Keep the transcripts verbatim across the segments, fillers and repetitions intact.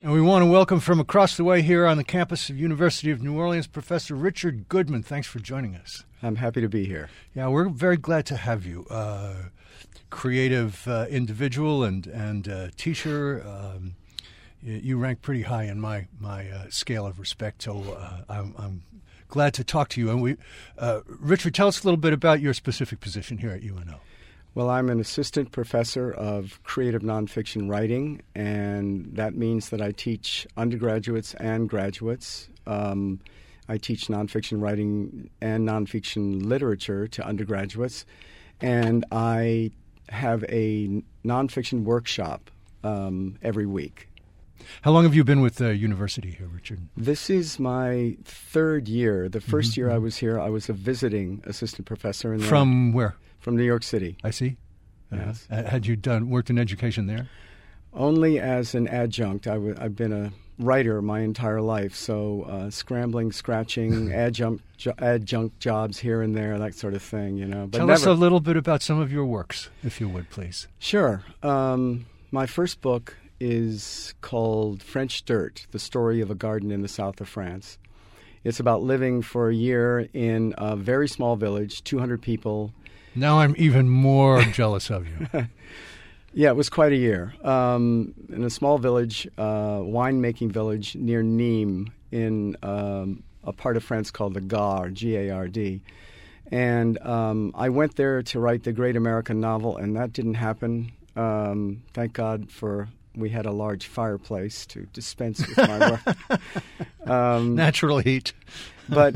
And we want to welcome from across the way here on the campus of University of New Orleans, Professor Richard Goodman. Thanks for joining us. I'm happy to be here. Yeah, we're very glad to have you. Uh, creative uh, individual and, and uh, teacher. Um, you rank pretty high in my, my uh, scale of respect, so uh, I'm, I'm glad to talk to you. And we, uh, Richard, tell us a little bit about your specific position here at U N O. Well, I'm an assistant professor of creative nonfiction writing, and that means that I teach undergraduates and graduates. Um, I teach nonfiction writing and nonfiction literature to undergraduates, and I have a nonfiction workshop um, every week. How long have you been with the university here, Richard? This is my third year. The first Mm-hmm. year I was here, I was a visiting assistant professor. In From where? From New York City. I see. Yes. Uh, had you done worked in education there? Only as an adjunct. I w- I've been a writer my entire life, so uh, scrambling, scratching, adjunct, jo- adjunct jobs here and there, that sort of thing, you know. But Tell never... us a little bit about some of your works, if you would, please. Sure. Um, my first book is called French Dirt, The Story of a Garden in the South of France. It's about living for a year in a very small village, two hundred people. Now I'm even more jealous of you. Yeah, it was quite a year. Um, in a small village, uh, winemaking village near Nîmes in um, a part of France called the Gard, G A R D. And um, I went there to write the great American novel, and that didn't happen. Um, thank God for we had a large fireplace to dispense with my work. Um, Natural heat. But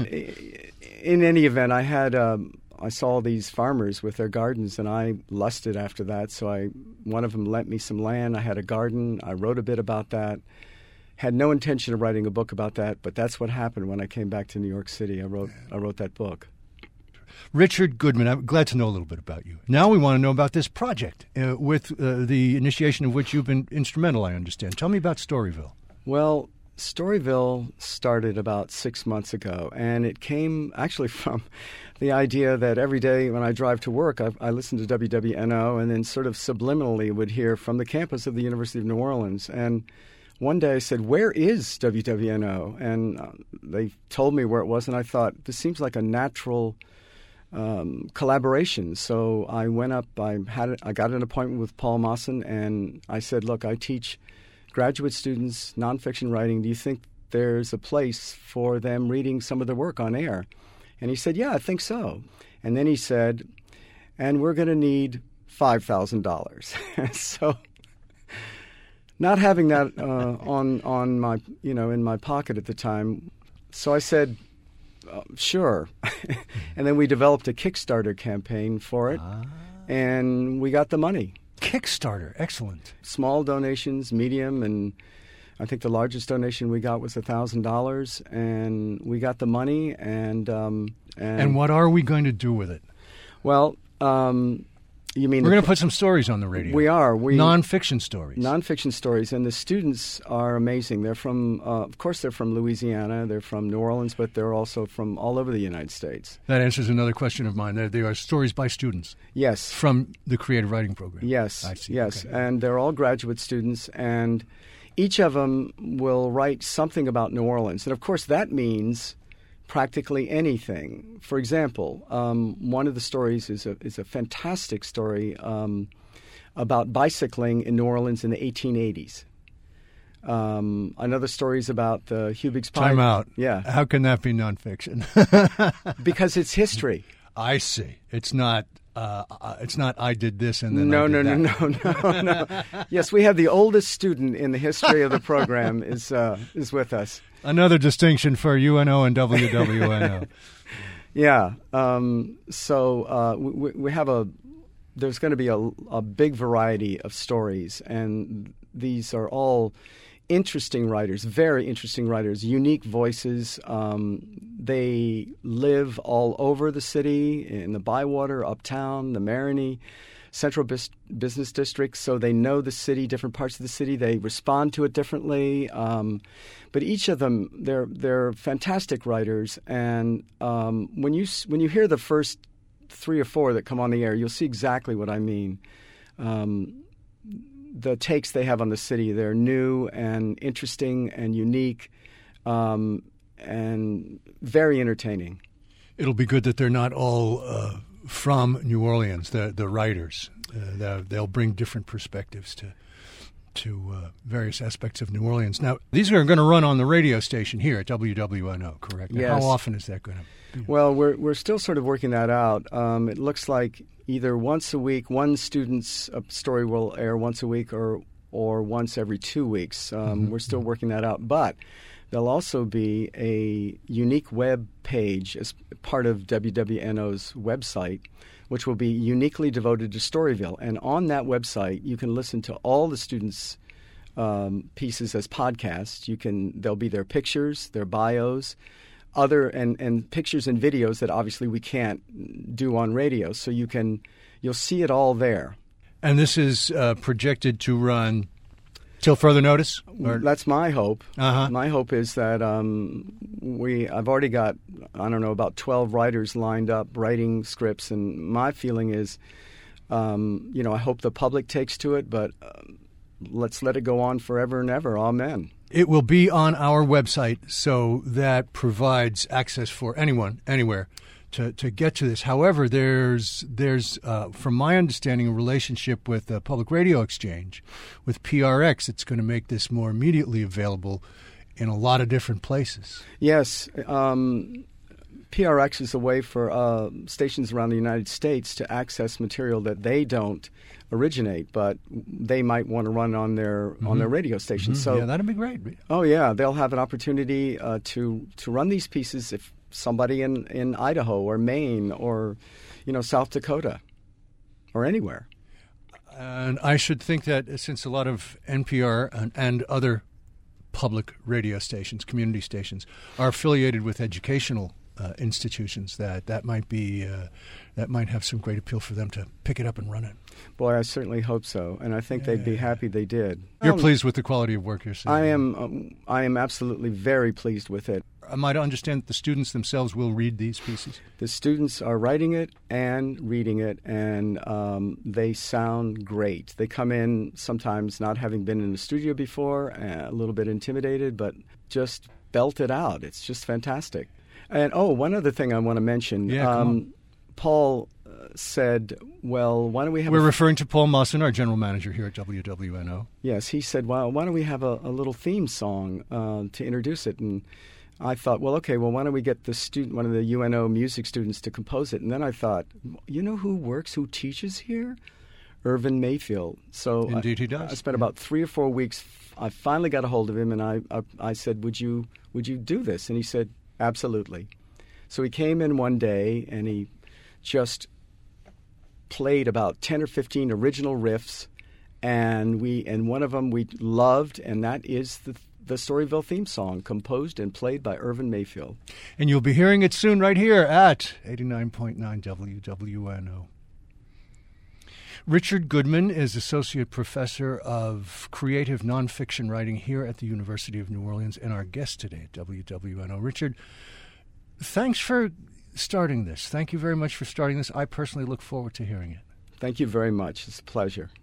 in any event, I had... Um, I saw these farmers with their gardens, and I lusted after that. So I, one of them lent me some land. I had a garden. I wrote a bit about that. Had no intention of writing a book about that, but that's what happened when I came back to New York City. I wrote, I wrote that book. Richard Goodman, I'm glad to know a little bit about you. Now we want to know about this project, uh, with uh, the initiation of which you've been instrumental, I understand. Tell me about Storyville. Well, Storyville started about six months ago, and it came actually from the idea that every day when I drive to work, I, I listen to W W N O and then sort of subliminally would hear from the campus of the University of New Orleans. And one day I said, where is W W N O? And uh, they told me where it was, and I thought, this seems like a natural um, collaboration. So I went up, I had, I got an appointment with Paul Mawson, and I said, look, I teach graduate students nonfiction writing. Do you think there's a place for them reading some of their work on air? And he said, yeah, I think so. And then he said, and we're going to need five thousand dollars. So not having that uh, on on my, you know, in my pocket at the time. So I said, uh, sure. And then we developed a Kickstarter campaign for it, ah. and we got the money. Kickstarter, excellent. Small donations, medium, and I think the largest donation we got was one thousand dollars, and we got the money. And, um, and and what are we going to do with it? Well, um, you mean... We're going to put some stories on the radio. We are. We, nonfiction stories. Nonfiction stories, and the students are amazing. They're from, uh, of course, they're from Louisiana, they're from New Orleans, but they're also from all over the United States. That answers another question of mine. They, they are stories by students. Yes. From the creative writing program. Yes. I see. Yes, Okay. And they're all graduate students, and each of them will write something about New Orleans. And, of course, that means practically anything. For example, um, one of the stories is a, is a fantastic story um, about bicycling in New Orleans in the eighteen eighties. Um, another story is about the Hubig's Pie. Time out. Yeah. How can that be nonfiction? Because it's history. I see. It's not... Uh, uh, it's not I did this and then no, I did no, that. no, no, no, no. Yes, we have the oldest student in the history of the program is uh, is with us. Another distinction for U N O and W W N O. Yeah. Um, so uh, we, we have a. There's going to be a, a big variety of stories, and these are all interesting writers, very interesting writers, unique voices. Um, they live all over the city, in the Bywater, Uptown, the Marigny, Central Bis- Business District, so they know the city, different parts of the city. They respond to it differently. Um, but each of them, they're they're fantastic writers. And um, when you when you hear the first three or four that come on the air, you'll see exactly what I mean. Um, the takes they have on the city. They're new and interesting and unique, um, and very entertaining. It'll be good that they're not all uh, from New Orleans, the the writers. Uh, they'll bring different perspectives to to uh, various aspects of New Orleans. Now, these are going to run on the radio station here at W W N O, correct? Now, Yes. how often is that going to be? Well, we're we're still sort of working that out. Um, it looks like either once a week, one student's uh, story will air once a week, or or once every two weeks. Um, Mm-hmm. We're still working that out, but there'll also be a unique web page as part of W W N O's website, which will be uniquely devoted to Storyville. And on that website, you can listen to all the students' um, pieces as podcasts. You can there'll be their pictures, their bios, other and, and pictures and videos that obviously we can't do on radio. So you can you'll see it all there. And this is uh, projected to run till further notice? Or? That's my hope. Uh-huh. My hope is that um, we. I've already got, I don't know, about twelve writers lined up writing scripts, and my feeling is, um, you know, I hope the public takes to it, but uh, let's let it go on forever and ever. Amen. It will be on our website, so that provides access for anyone, anywhere, to, to get to this. However, there's, there's uh, from my understanding, a relationship with the Public Radio Exchange, with P R X. It's going to make this more immediately available in a lot of different places. Yes. Um, P R X is a way for uh, stations around the United States to access material that they don't originate, but they might want to run on their mm-hmm. on their radio station. Mm-hmm. So, yeah, that'd be great. Oh yeah, they'll have an opportunity uh, to to run these pieces if somebody in, in Idaho or Maine or, you know, South Dakota or anywhere. And I should think that since a lot of N P R and, and other public radio stations, community stations, are affiliated with educational uh, institutions, that that might be uh, that might have some great appeal for them to pick it up and run it. Boy, I certainly hope so, and I think yeah. they'd be happy they did. You're um, pleased with the quality of work you're seeing? I am. Um, I am absolutely very pleased with it. Am I to understand that the students themselves will read these pieces? The students are writing it and reading it, and um, they sound great. They come in sometimes not having been in the studio before, uh, a little bit intimidated, but just belt it out. It's just fantastic. And, oh, one other thing I want to mention. Yeah, come um, on. Paul uh, said, well, why don't we have We're a... referring to Paul Mawson, our general manager here at W W N O. Yes, he said, well, why don't we have a, a little theme song uh, to introduce it? And I thought, well, okay, well, why don't we get the student, one of the U N O music students to compose it? And then I thought, you know who works, who teaches here? Irvin Mayfield. So Indeed I, he does. I spent about three or four weeks. I finally got a hold of him, and I, I, I said, would you, would you do this? And he said, absolutely. So he came in one day, and he just played about ten or fifteen original riffs, and we and one of them we loved, and that is the the Storyville theme song, composed and played by Irvin Mayfield. And you'll be hearing it soon right here at eighty-nine point nine W W N O. Richard Goodman is Associate Professor of Creative Nonfiction Writing here at the University of New Orleans and our guest today at W W N O. Richard, thanks for starting this. Thank you very much for starting this. I personally look forward to hearing it. Thank you very much. It's a pleasure.